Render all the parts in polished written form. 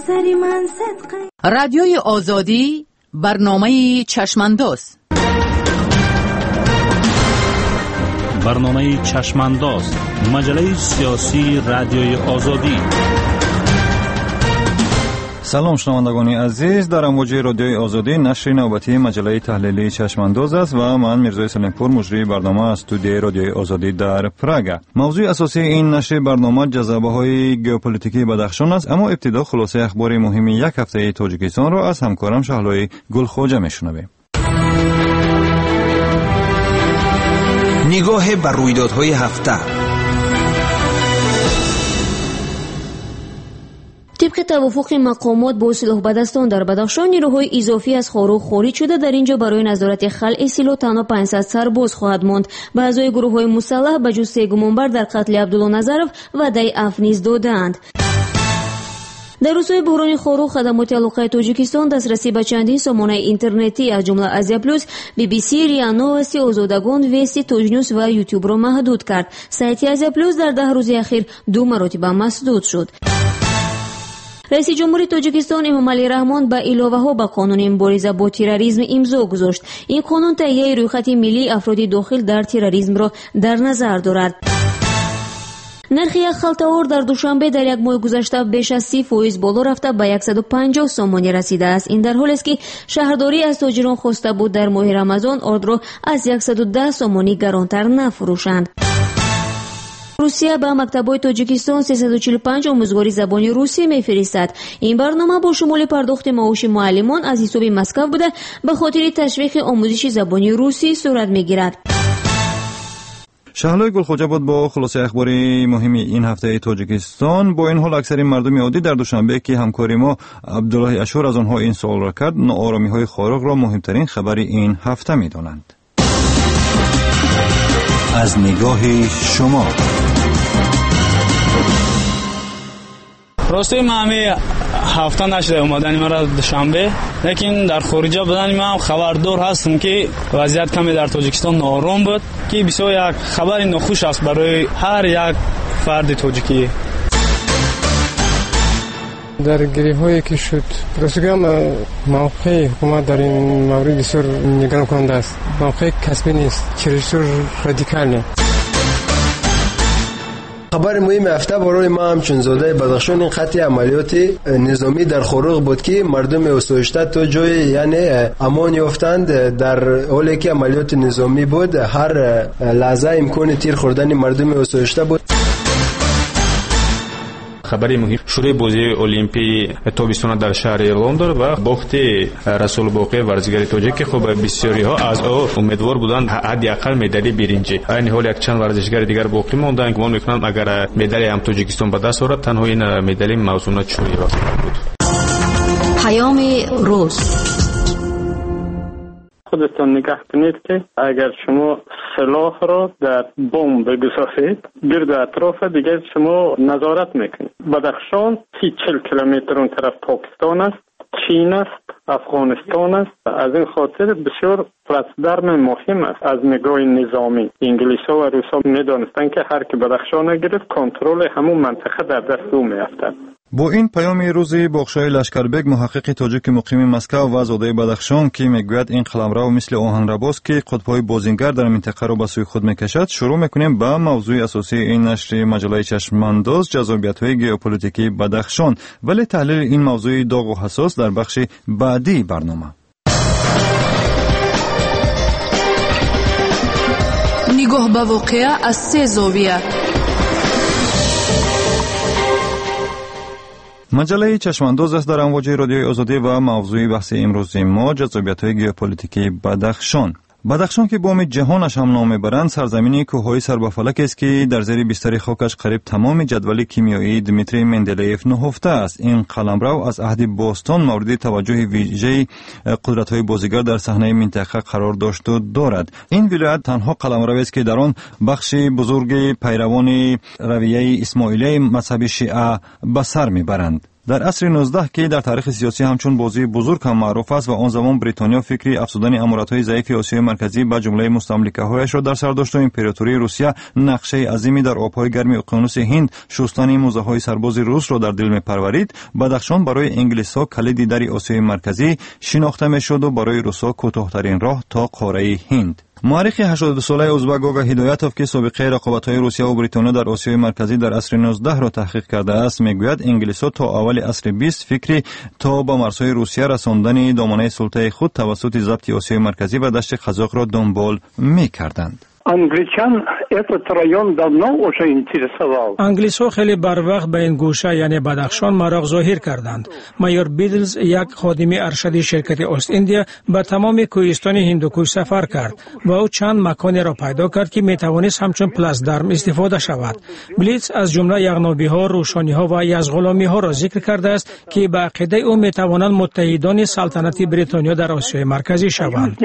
نظر من صدقه. رادیوی آزادی برنامه چشمانداز. برنامه چشمانداز، مجله سیاسی رادیوی آزادی. سلام شنوندگان عزیز، در امواج رادیوی آزادی نشر نوبتی مجله تحلیلی چشمانداز است و من میرزای سلیمپور مجری برنامه از استودیوی رادیوی آزادی در پراگ. موضوع اساسی این نشر برنامه جذابه‌های ژئوپلیتیکی بدخشان است، اما ابتدا خلاصه اخبار مهم یک هفته تاجیکستان را از همکارم شهلای گلخواجه میشنویم. نگاه بر رویدادهای هفته. طبق توافق مقامات با سلاح بدستان در بدخشان، نیروهای اضافی از خاروخ خارج شده در اینجا برای نظارت خلع سلاح تنها 500 سرباز خواهد ماند. به اعضای گروه‌های مسلح به جز 3 گمانبر در قتل عبدالله نظرов وعده عفو نیز دادند. در روزهای بحران خاروخ، خدمات علاقه تاجیکستان دسترسی به چندین سامانه اینترنتی از جمله آزیا پلوس، بی بی سی، ریا نوستی، آزادگان، ویستی، توجنیوز و یوتیوب را محدود کرد. سایت آزیا پلوس در 10 روز اخیر 2 مرتبه مسدود شد. رئیس جمهوری تاجیکستان امامعلی رحمان با علاوه‌ها به قانون مبارزه با تروریسم امضا گذاشت. این قانون تهیه رویخط ملی افراد داخل در تروریسم را در نظر دارد. نرخ یک خلط آور در دوشنبه در یک ماه گذشته بیش از 30% بالا رفته به 150 سامانی رسیده است. این در حالی است که شهرداری از تاجران خواسته بود در ماه رمضان آرد را از 110 سامانی گرانتر نفروشند. روسیه به مکتب‌های تاجیکستان 345 آموزگاری زبان روسی می‌فرستد. این برنامه با شمول پرداخت معاش معلمان از حساب مسکو بوده به خاطر تشویق آموزش زبان روسی صورت می‌گیرد. شهلای گلخواجه بود با خلاصه اخبار مهم این هفته تاجیکستان. با این حال اکثر مردم عادی در دوشنبه که همکاری ما عبدالله اشور از آنها این سوال را کرد، ناآرامی‌های خاروخ را مهمترین خبر این هفته می‌دانند. از نگاه شما. راستی من همه هفته نشده اومدن من را دوشنبه، لیکن در خارجا بودن من خبردار هستم که وضعیت کمی در تاجیکستان نارام بود که بسیار یک خبر ناخوش است برای هر یک فرد تاجیکی. در گریه‌هایی که شد رسیدم موقع حکومت در این مورد بسیار نگران کننده است. موقع کسبی نیست، چرا رادیکال نه. خبر مهم هفته برای ما همچون زاده بدخشان این خط عملیات نظامی در خاروخ بود که مردم اسوشته تا جای یعنی امان یافتند. در حالی که عملیات نظامی بود هر لحظه امکان تیر خوردن مردم اسوشته بود. خبری مهم شروع بازی المپی تابستان در شهر لندن و باخت رسول باقی ورزشگر تاجیک که خب بسیاری ها از او امیدوار بودند حداقل مدال برنجی. این حال یک چند ورزشگر دیگر باقی ماندند که من میکنم اگر مدال هم تاجیکستان به دست آورد تنها این مدال موضوعات چوری بود. پیام روز. خودتان نگاه کنید که اگر شما سلاح را در بمب بگذارید گرد اطراف دیگه شما نظارت میکنید. بدخشان 40 کیلومتر اون طرف پاکستان است، چین است، افغانستان است. از این خاطر بسیار پلتفرم مهم است از نگاه نظامی. انگلیس‌ها و روس‌ها می‌دانستند که هر کی بدخشان گرفت کنترل همون منطقه در دست او میافتد. با این پیام روزی بخشای لشکربگ محقق تاجیک مقیم مسکو و زاده بدخشان که میگوید این قلمرو مثل آهنرباز که قطب‌های بازینگر در منطقه را به سوی خود میکشد، شروع میکنیم با موضوع اساسی این نشر مجله چشمانداز، جذابیت‌های ژئوپلیتیکی بدخشان. ولی تحلیل این موضوع داغ و حساس در بخش بعدی برنامه. نگاه به واقعه از 3 زاویه. مجله چشمانداز است در امواج رادیوی آزادی و موضوع بحث امروز ما جذابیت‌های ژئوپلیتیکی بدخشان. بدخشان که بام جهانش هم نام میبرند، سرزمینی کوههای سر به فلک است که در زیر بستر خاکش قریب تمام جدول کیمیایی دمیتری مندلیف نهفته است. این قلمرو از عهد باستان مورد توجه ویژه قدرت‌های بازیگر در صحنه منطقه قرار داشت و دارد. این ولایت تنها قلمروی است که در آن بخش بزرگ پیروان رویه اسماعیلی مذهب شیعه به سر میبرند. در عصر 19 که در تاریخ سیاسی همچون بازی بزرگ هم معروف است و آن زمان بریتانیا فکری افزودن امارات‌های ضعیف آسیای مرکزی به جمله مستملکه‌هایش را در سر داشت و امپراتوری روسیه نقشه عظیمی در آب‌های گرم اقیانوس هند شستن موزه‌های سرباز روس را در دل می‌پرورید. بدخشان برای انگلیس‌ها کلید در آسیای مرکزی شناخته می‌شد و برای روس‌ها کوتاه‌ترین راه تا قاره هند. مورخ 82 ساله ازبک آگا هدایتوف که سابقه رقابت‌های روسیه و بریتانیا در آسیای مرکزی در عصر 19 را تحقیق کرده است میگوید انگلیس‌ها تا اول عصر 20 فکری تا به مرزهای روسیه رساندن دامنه سلطه خود توسط ضبط آسیای مرکزی و دشت قزاق را دنبال می‌کردند. انگلیس ها خیلی بر وقت به این گوشه یعنی بدخشان مراغ ظاهر کردند. مایور بیدلز یک خادم ارشد شرکت اوست ایندیا به تمام کوهستان هندوکوش سفر کرد و او چند مکانی را پیدا کرد که می توانست همچون پلاسدرم استفاده شود. بلیتز از جمله یغنابی ها، روشانی ها و یزغلامی ها را ذکر کرده است که به عقیده او می توانند متحدان سلطنت بریتانیا در آسیای مرکزی شوند.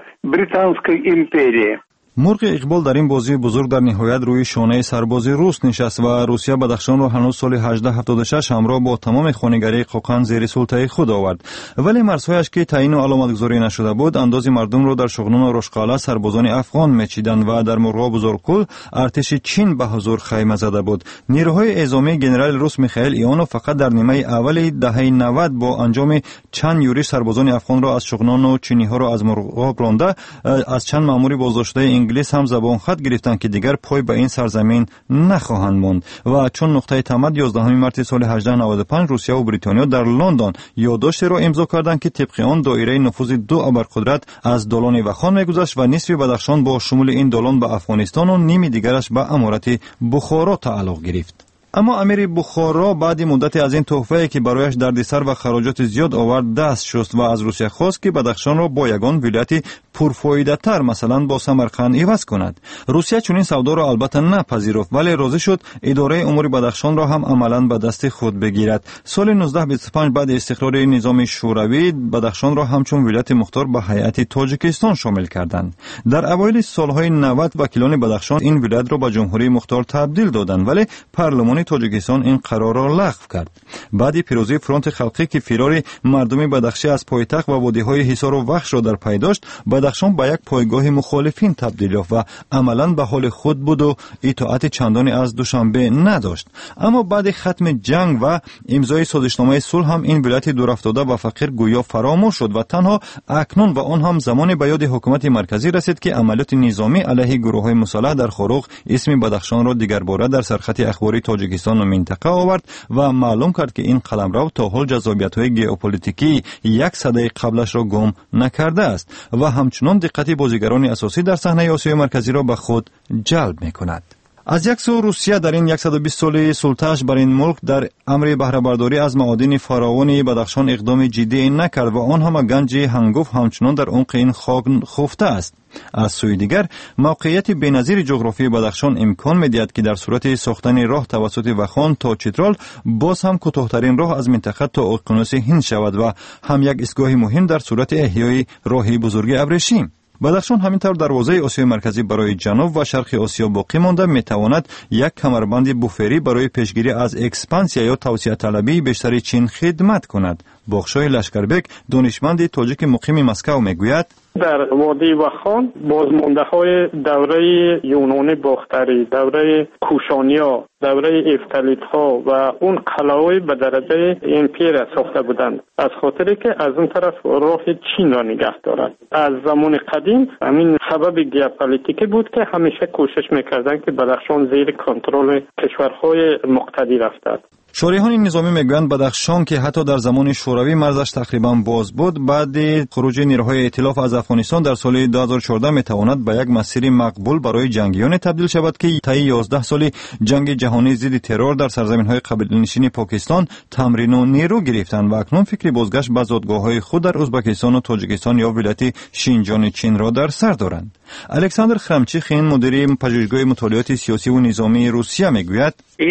مرغ اقبال در این بازی بزرگ در نهایت روی شانه سرباز روس نشست و روسیه بدخشان را هنوز سال 1876 همراه با تمام خانگری قوقن زیر سلطه خود آورد. ولی مرزهایش که تعیین و علامتگذاری نشده بود انداز مردم را در شغنان و رشقاله سربازان افغان میچیدند و در مرغا بزرگکل ارتش چین به حضور خیمه زده بود. نیروهای اعزامی گنرال روس میخائیل ایوانوف فقط در نیمه اول دهه 90 با انجام چند یورش سربازان افغان را از شغنان و چینی ها را از مرغا رانده از چند مأمور بازداشته انگلیس هم زبان خط گرفتند که دیگر پای به این سرزمین نخواهند ماند و چون نقطه تمد 11 مارس سال 1895 روسیه و بریتانیا در لندن یادداشتی را امضا کردند که طبق آن دایره نفوذ دو ابرقدرت از دالان وخان میگذشت و نصف بدخشان با شمول این دالان به افغانستان و نیم دیگرش به امارت بخارا تعلق گرفت. اما امیر بخارا بعد مدت از این تحفه‌ای که برایش دردسر و خراجات زیاد آورد دست شست و از روسیه خواست که بدخشان را با یگان ولایت پرفایده‌تر مثلا با سمرقند عوض کند. روسیه چنین سودا را البته نپذیرفت ولی راضی شد اداره امور بدخشان را هم عملاً به دست خود بگیرد. سال 1925 بعد استقرار نظام شوروی بدخشان را همچون ولایت مختار به هیئت تاجیکستان شامل کردند. در اوایل سالهای 90 وکیلان بدخشان این ولایت را به جمهوری مختار تبدیل دادند ولی پارلمان تاجیکستان این قرار را لغو کرد. بعد پیروزی فرانت خلقی که فرار مردم بدخشی از پایتخت و وادی‌های حصار و وخش را در پی داشت بدخشان به یک پایگاه مخالفین تبدیل یافت و عملاً به حال خود بود و اطاعت چندانی از دوشنبه نداشت. اما بعد ختم جنگ و امضای سازشنامه صلح هم این ولایت دورافتاده و فقیر گویا فراموش شد و تنها اکنون و آن هم زمان به یاد حکومت مرکزی رسید که عملیات نظامی علیه گروه‌های مسلح در خروق اسم بدخشان را دیگر باره در سرخط اخباری تاجیکستان و منطقه آورد و معلوم کرد که این قلمرو تا حال جذابیت‌های ژئوپلیتیکی یک سده قبلش را گم نکرده است و همچنان دقت بازیگران اساسی در صحنه آسیای مرکزی را به خود جلب می‌کند. از یک سو روسیه در این 120 ساله سلطه‌اش بر این ملک در امر بهره برداری از معادن فراوان بدخشان اقدام جدی نکرد و آن هم گنج هنگفت همچنان در عمق این خاک خفته است. از سوی دیگر موقعیت بی‌نظیر جغرافی بدخشان امکان می‌دهد که در صورت ساختن راه توسط وخان تا چترال باز هم کوتاه‌ترین راه از منطقه تا اقیانوس هند شود و هم یک ایستگاه مهم در صورت احیای راه بزرگ ابریشم. بدخشان همینطور دروازه آسیای مرکزی برای جنوب و شرق آسیا باقی مانده میتواند یک کمربند بوفری برای پیشگیری از اکسپانسیا یا توسعه طلبی بیشتر چین خدمت کند. بخشای لشکربک دانشمند تاجیک مقیم مسکو میگوید در وادی وخان بازمانده‌های دوره یونانی باختری، دوره کوشانیا، دوره افتالیت‌ها و اون قلعه‌های به درجه امپیر ساخته بودند از خاطری که از اون طرف راه چین را نگه دارد. از زمان قدیم همین سبب ژئوپلیتیکی بود که همیشه کوشش می‌کردند که بدخشان زیر کنترل کشورهای مقتدر افتد. شارحان نظامی میگویند بدخشان که حتی در زمان شوروی مرزش تقریبا باز بود بعد خروج نیروهای ائتلاف از افغانستان در سال 2014 میتواند به یک مسیر مقبول برای جنگیان تبدیل شود که طی 11 سال جنگ جهانی ضد ترور در سرزمین‌های قبیله‌نشین پاکستان تمرین و نیرو گرفتند و اکنون فکری بازگشت به زادگاه‌های خود در ازبکستان و تاجیکستان یا ولایت شینجان چین را در سر دارند. الکساندر خرمچیخین مدیر پژوهشگاه مطالعات سیاسی و نظامی روسیه میگوید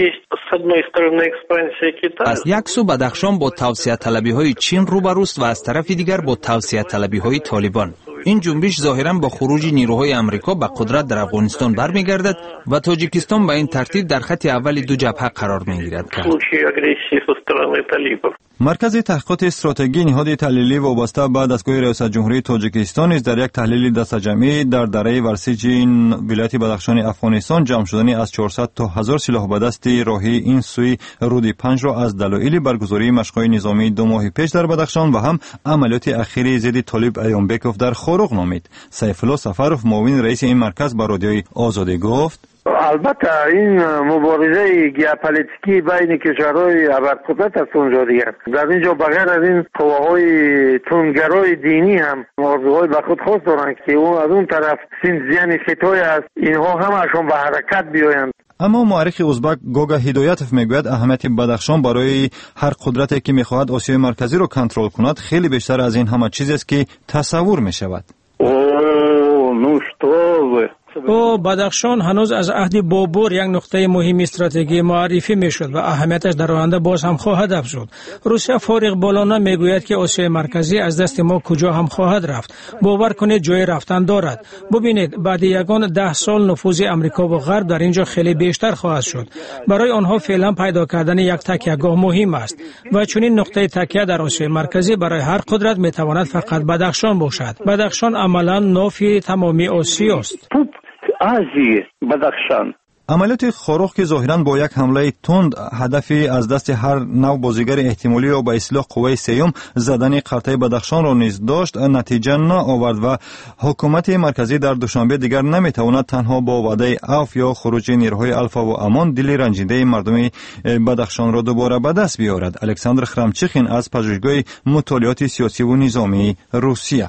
از یک سو بدخشان با توسعه طلبی های چین روبروست و از طرف دیگر با توسعه طلبی های طالبان. این جنبش ظاهراً با خروج نیروهای آمریکا به قدرت در افغانستان برمیگردد و تاجیکستان به این ترتیب در خط اول دو جبهه قرار میگیرد. مرکز تحقیقات استراتژی نهاد تحلیلی وابسته به دستگاه ریاست جمهوری تاجیکستان نیز در یک تحلیل دسته‌جمعی در دره ورسیج ولایت بدخشان افغانستان جمع شدن از 400 تا 1000 سلاح به دست راهی این سوی رود 5 را از دلایل برگزاری مشق‌های نظامی 2 ماه پیش در بدخشان و هم عملیات اخیری ضد طالب ایانبکوف در خورق نامید. سیف الله سفروف معاون رئیس این مرکز به رادیوی آزادی گفت: البته این مبارزه ژئوپلیتیکی بین کشورهای ابرقدرت است اونجا دیگر. در اینجا بغیر از این قواهای تندگرای دینی هم آرزوهای به خود خاص دارند که اون از اون طرف سینزیان فتای است، اینها همشون به حرکت بیایند. اما مورخ ازبک گوگا هدایتوف میگوید اهمیت بدخشان برای هر قدرتی که میخواهد آسیای مرکزی را کنترل کند خیلی بیشتر از این همه چیزی است که تصور میشود. بدخشان هنوز از عهد بابور یک نقطه مهم استراتژی معرفی میشد و اهمیتش در آینده باز هم خواهد افزود. روسیه فارغ بالانه میگوید که آسیای مرکزی از دست ما کجا هم خواهد رفت. باور کنید جای رفتن دارد. ببینید بعد یگان 10 سال نفوذ امریکا و غرب در اینجا خیلی بیشتر خواهد شد. برای آنها فعلا پیدا کردن یک تکیهگاه مهم است و چنین نقطه تکیه در آسیای مرکزی برای هر قدرت میتواند فقط بدخشان باشد. بدخشان عملاً نافی تمامی آسیا است. بدخشان عملیات خورخ که ظاهراً با یک حمله تند هدفی از دست هر نوع بازیگر احتمالی و با اصلاح قوه سیوم زدن قرطه بدخشان را نیز داشت، نتیجه نآورد و حکومت مرکزی در دوشنبه دیگر نمیتواند تنها با وعده عفو یا خروج نیروهای الفا و امان دل رنجیده مردم بدخشان را دوباره به دست بیاورد. الکساندر خرمچخین از پژوهشگاه مطالعات سیاسی و نظامی روسیه: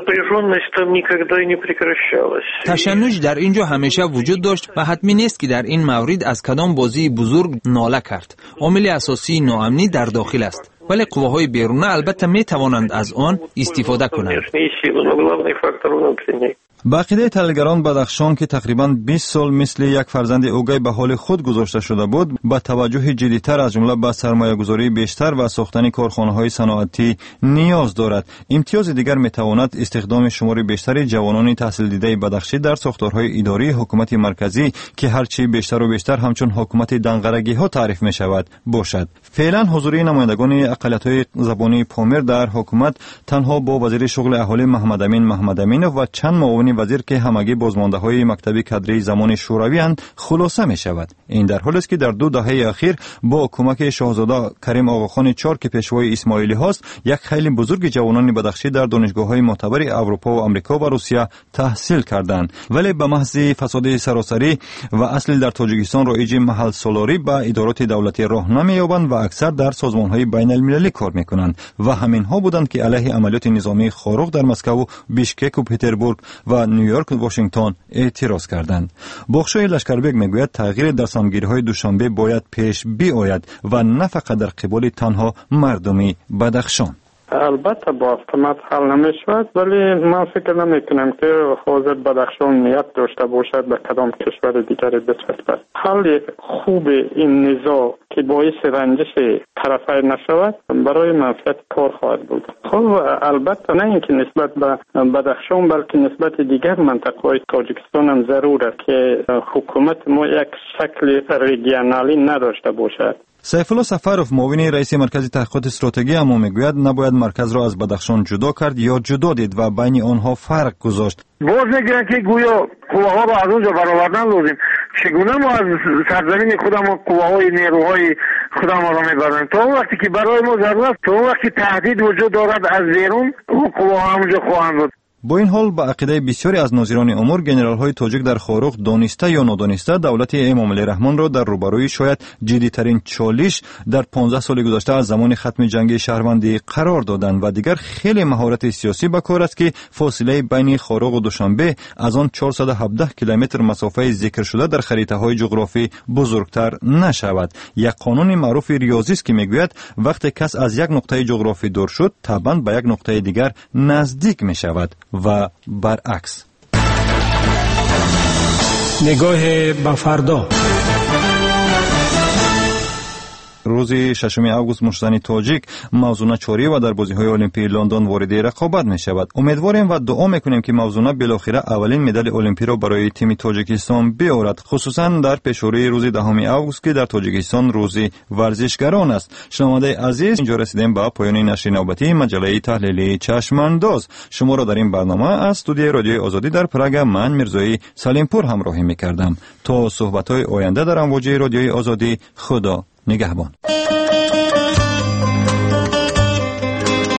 تشنج در اینجا همیشه وجود داشت و حتمی نیست که در این مورد از کدام بازی بزرگ ناله کرد. عامل اساسی ناامنی در داخل است، ولی قواهای بیرونه البته می توانند از آن استفاده کنند. با عقیده تحلیلگران بدخشان که تقریباً 20 سال مثل یک فرزند اوگای به حال خود گذاشته شده بود، با توجه جدی‌تر از جمله به سرمایه‌گذاری بیشتر و ساختن کارخانه‌های صنعتی نیاز دارد. امتیاز دیگر می‌تواند استخدام شمار بیشتر جوانان تحصیل دیده بدخشی در ساختارهای اداری حکومت مرکزی که هرچی بیشتر و بیشتر همچون حکومت دنگرگی‌ها تعریف می‌شود باشد. فعلا حضور نمایندگان اقلیت‌های زبانی پامیر در حکومت تنها با وزیر شغل اهالی محمد امین و چند معاون وزیر که همگی بازمانده‌های مکتب کادری زمان شوروی اند خلاصه می شود. این در حالی است که در 2 دهه اخیر با کمک شاهزاده کریم آقاخان 4 که پیشوای اسماعیلی هاست، یک خیلی بزرگ جوانان بدخشی در دانشگاه‌های معتبر اروپا و آمریکا و روسیه تحصیل کردند، ولی به محض فساد سراسری و اصل در تاجیکستان رایج محل سالاری به ادارات دولتی راه نمی‌یابند و اکثر در سازمان‌های بین‌المللی کار می‌کنند و همین‌ها بودند که علیه عملیات نظامی خاروق در مسکو، بیشکک و پترزبورگ و نیویورک و واشنگتن اعتراض کردند. بخشای لشکربگ میگوید تغییر در سامگیری‌های دوشنبه باید پیش بیاید و نه فقط در قبال تنها مردمی بدخشان. البته با автомат حل نمیشود، ولی من فکر نمی کنم که حوزه بدخشان نیت داشته باشد به کدام کشور دیگری بچسبد. حل خوب این نزاع که باعث رنجش طرفین نشود برای منفعت کار خواهد بود. خب البته نه اینکه نسبت به بدخشان بلکه نسبت دیگر منطقه‌های تاجیکستان هم ضروره که حکومت ما یک شکل ریجنالی نداشته باشد. سیف الله سفروف معاون رئیس مرکز تحقیقات استراتژی اما میگوید نباید مرکز را از بدخشان جدا کرد یا جدا دید و بین آنها فرق گذاشت. باز میگن که گویا قواها را از اونجا برآوردن لازم. چگونه ما از سرزمین خودمون قواهای نیروهای خودمون را میبریم؟ تا وقتی که برای ما ضرورت است، تا وقتی تهدید وجود دارد از بیرون، اون قواها همونجا خواهند بود. با این حال با عقیده بسیاری از ناظران امور، گنرال‌های تاجیک در خاروق دانسته یا نادانسته دولت امام علی رحمان را در روبروی شاید جدی‌ترین چالش در 15 سال گذشته از زمان ختم جنگ شهروندی قرار دادند و دیگر خیلی مهارت سیاسی به کار است که فاصله بین خاروق و دوشنبه از آن 417 کیلومتر مسافه ذکر شده در خریطه‌های جغرافی بزرگتر نشود. یک قانون معروف ریاضی است که میگوید وقتی کس از یک نقطه جغرافی دور شد، طبعاً به یک نقطه دیگر نزدیک میشود و برعکس. نگاه به فردا. روز 6 آگوست مشتزن تاجیک موضوع چوری و در بازی‌های المپی لندن وارد رقابت می‌شود. امیدواریم و دعا می‌کنیم که موضوع بالاخره اولین مدال المپی را برای تیم تاجیکستان بیاورد، خصوصا در پیشروی روز 10 آگوست که در تاجیکستان روز ورزشگران است. شنونده عزیز، اینجا رسیدیم به پایان نشر نوبتی مجله تحلیلی چشمانداز. شما را در این برنامه از استودیوی رادیوی آزادی در پراگ من میرزایی سلیمپور همراهی می‌کردم. تا صحبت‌های آینده در امواج رادیوی آزادی، خدا نگهبان.